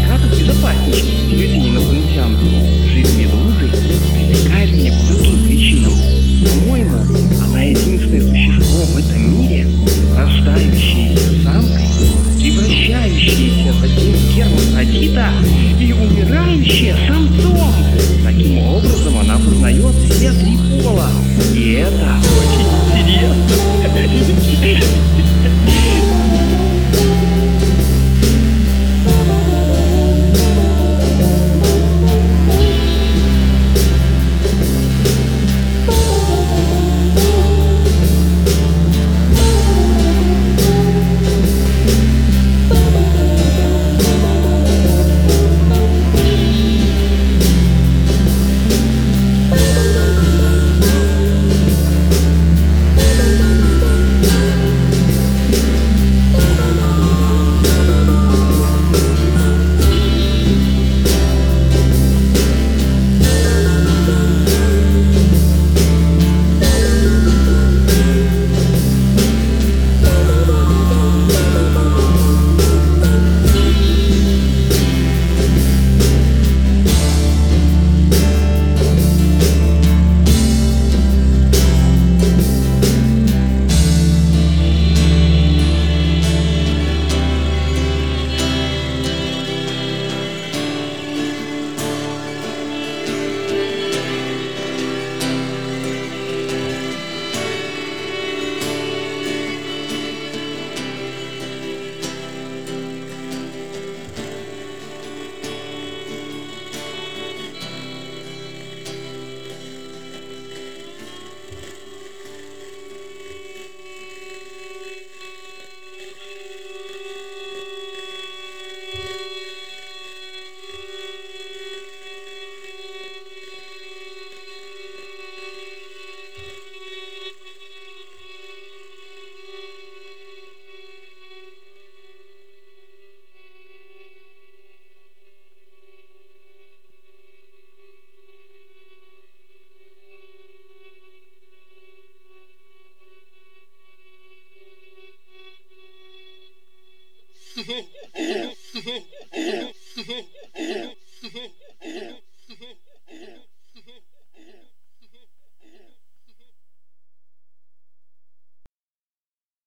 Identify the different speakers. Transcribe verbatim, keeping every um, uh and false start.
Speaker 1: гораздо безопаснее людей инопланетян. Жизнь медузы привлекает меня по другим причинам. По-моему, она единственное существо в этом мире, рождающееся самкой, превращающееся затем в гермафродита и умирающее самцом. Таким образом она познает все три пола. И это очень интересно.